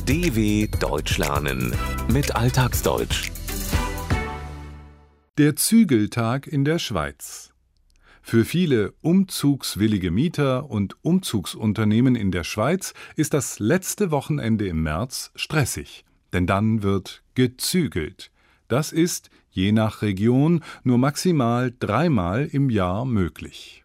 DW Deutsch lernen mit Alltagsdeutsch. Der Zügeltag in der Schweiz. Für viele umzugswillige Mieter und Umzugsunternehmen in der Schweiz ist das letzte Wochenende im März stressig, denn dann wird gezügelt. Das ist, je nach Region, nur maximal 3-mal im Jahr möglich.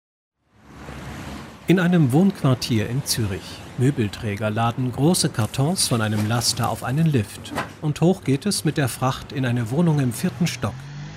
In einem Wohnquartier in Zürich. Möbelträger laden große Kartons von einem Laster auf einen Lift. Und hoch geht es mit der Fracht in eine Wohnung im 4. Stock.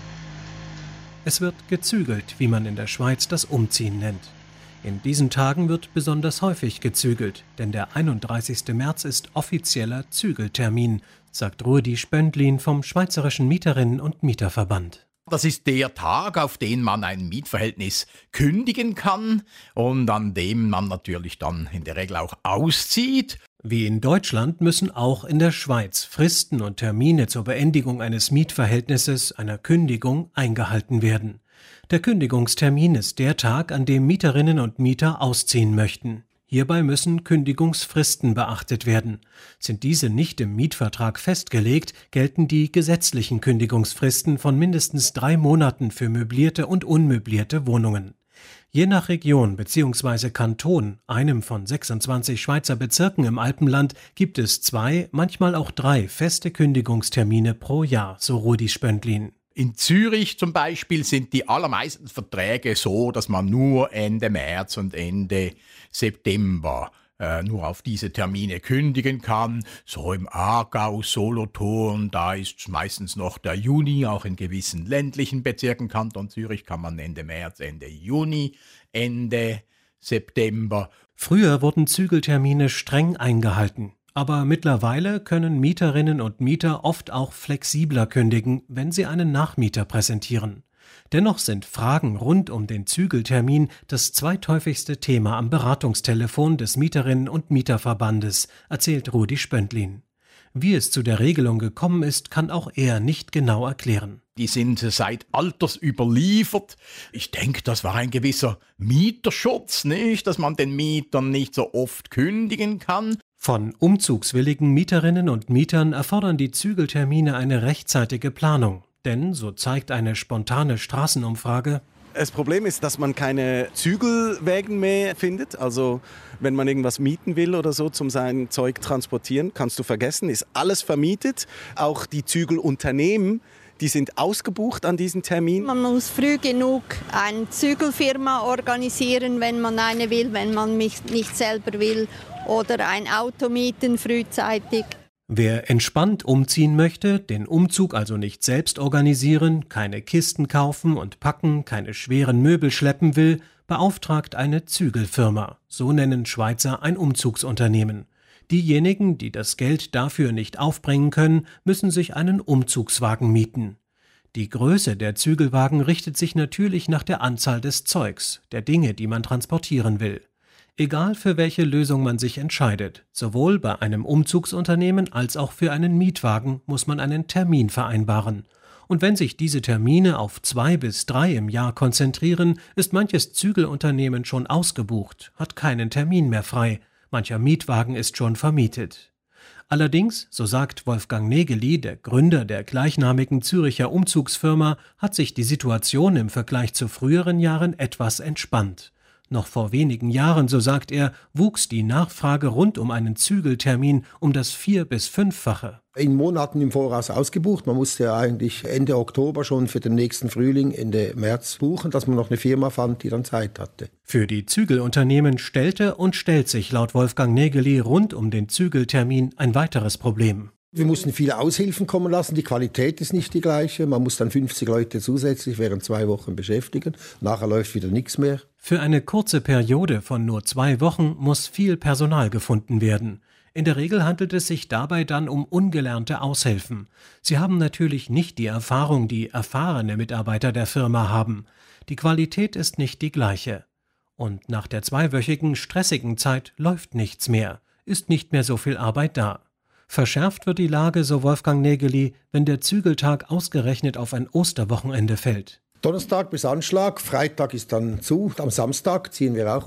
Es wird gezügelt, wie man in der Schweiz das Umziehen nennt. In diesen Tagen wird besonders häufig gezügelt, denn der 31. März ist offizieller Zügeltermin, sagt Rudi Spöndlin vom Schweizerischen Mieterinnen- und Mieterverband. Das ist der Tag, auf den man ein Mietverhältnis kündigen kann und an dem man natürlich dann in der Regel auch auszieht. Wie in Deutschland müssen auch in der Schweiz Fristen und Termine zur Beendigung eines Mietverhältnisses, einer Kündigung, eingehalten werden. Der Kündigungstermin ist der Tag, an dem Mieterinnen und Mieter ausziehen möchten. Hierbei müssen Kündigungsfristen beachtet werden. Sind diese nicht im Mietvertrag festgelegt, gelten die gesetzlichen Kündigungsfristen von mindestens 3 Monaten für möblierte und unmöblierte Wohnungen. Je nach Region bzw. Kanton, einem von 26 Schweizer Bezirken im Alpenland, gibt es 2, manchmal auch 3 feste Kündigungstermine pro Jahr, so Rudi Spöndlin. In Zürich zum Beispiel sind die allermeisten Verträge so, dass man nur Ende März und Ende September nur auf diese Termine kündigen kann. So im Aargau, Solothurn, da ist meistens noch der Juni, auch in gewissen ländlichen Bezirken Kanton Zürich kann man Ende März, Ende Juni, Ende September. Früher wurden Zügeltermine streng eingehalten. Aber mittlerweile können Mieterinnen und Mieter oft auch flexibler kündigen, wenn sie einen Nachmieter präsentieren. Dennoch sind Fragen rund um den Zügeltermin das zweithäufigste Thema am Beratungstelefon des Mieterinnen- und Mieterverbandes, erzählt Rudi Spöndlin. Wie es zu der Regelung gekommen ist, kann auch er nicht genau erklären. Die sind seit Alters überliefert. Ich denke, das war ein gewisser Mieterschutz, nicht? Dass man den Mietern nicht so oft kündigen kann. Von umzugswilligen Mieterinnen und Mietern erfordern die Zügeltermine eine rechtzeitige Planung. Denn, so zeigt eine spontane Straßenumfrage, das Problem ist, dass man keine Zügelwägen mehr findet. Also wenn man irgendwas mieten will oder so zum sein Zeug transportieren, kannst du vergessen, ist alles vermietet. Auch die Zügelunternehmen, die sind ausgebucht an diesen Termin. Man muss früh genug eine Zügelfirma organisieren, wenn man eine will, wenn man nicht selber will. Oder ein Auto mieten frühzeitig. Wer entspannt umziehen möchte, den Umzug also nicht selbst organisieren, keine Kisten kaufen und packen, keine schweren Möbel schleppen will, beauftragt eine Zügelfirma. So nennen Schweizer ein Umzugsunternehmen. Diejenigen, die das Geld dafür nicht aufbringen können, müssen sich einen Umzugswagen mieten. Die Größe der Zügelwagen richtet sich natürlich nach der Anzahl des Zeugs, der Dinge, die man transportieren will. Egal für welche Lösung man sich entscheidet, sowohl bei einem Umzugsunternehmen als auch für einen Mietwagen muss man einen Termin vereinbaren. Und wenn sich diese Termine auf 2 bis 3 im Jahr konzentrieren, ist manches Zügelunternehmen schon ausgebucht, hat keinen Termin mehr frei, mancher Mietwagen ist schon vermietet. Allerdings, so sagt Wolfgang Nägeli, der Gründer der gleichnamigen Züricher Umzugsfirma, hat sich die Situation im Vergleich zu früheren Jahren etwas entspannt. Noch vor wenigen Jahren, so sagt er, wuchs die Nachfrage rund um einen Zügeltermin um das 4- bis 5-fache. In Monaten im Voraus ausgebucht. Man musste ja eigentlich Ende Oktober schon für den nächsten Frühling, Ende März buchen, dass man noch eine Firma fand, die dann Zeit hatte. Für die Zügelunternehmen stellte und stellt sich laut Wolfgang Nägeli rund um den Zügeltermin ein weiteres Problem. Wir mussten viele Aushilfen kommen lassen, die Qualität ist nicht die gleiche. Man muss dann 50 Leute zusätzlich während 2 Wochen beschäftigen. Nachher läuft wieder nichts mehr. Für eine kurze Periode von nur 2 Wochen muss viel Personal gefunden werden. In der Regel handelt es sich dabei dann um ungelernte Aushilfen. Sie haben natürlich nicht die Erfahrung, die erfahrene Mitarbeiter der Firma haben. Die Qualität ist nicht die gleiche. Und nach der 2-wöchigen stressigen Zeit läuft nichts mehr, ist nicht mehr so viel Arbeit da. Verschärft wird die Lage, so Wolfgang Nägeli, wenn der Zügeltag ausgerechnet auf ein Osterwochenende fällt. Donnerstag bis Anschlag, Freitag ist dann zu, am Samstag ziehen wir auch um.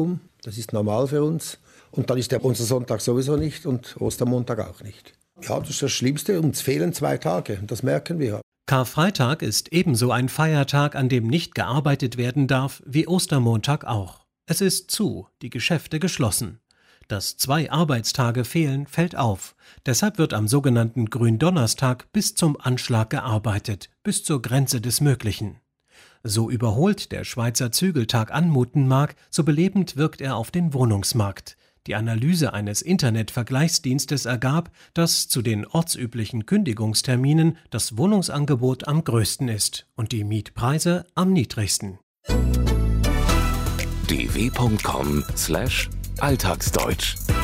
Das ist normal für uns. Und dann ist der Ostersonntag sowieso nicht und Ostermontag auch nicht. Ja, das ist das Schlimmste. Uns fehlen 2 Tage. Das merken wir. Karfreitag ist ebenso ein Feiertag, an dem nicht gearbeitet werden darf, wie Ostermontag auch. Es ist zu, die Geschäfte geschlossen. Dass 2 Arbeitstage fehlen, fällt auf. Deshalb wird am sogenannten Gründonnerstag bis zum Anschlag gearbeitet, bis zur Grenze des Möglichen. So überholt der Schweizer Zügeltag anmuten mag, so belebend wirkt er auf den Wohnungsmarkt. Die Analyse eines Internetvergleichsdienstes ergab, dass zu den ortsüblichen Kündigungsterminen das Wohnungsangebot am größten ist und die Mietpreise am niedrigsten. dw.com/alltagsdeutsch